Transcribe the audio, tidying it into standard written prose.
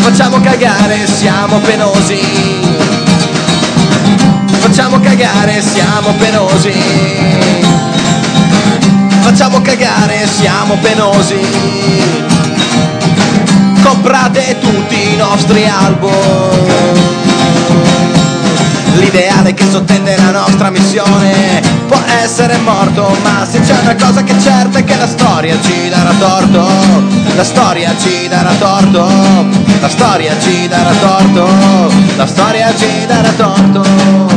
Facciamo cagare, siamo penosi. Facciamo cagare, siamo penosi. Facciamo cagare, siamo penosi. Comprate tutti i nostri album. L'ideale che sottende la nostra missione può essere morto, ma se c'è una cosa che è certa è che la storia ci darà torto. La storia ci darà torto. La storia ci darà torto. La storia ci darà torto.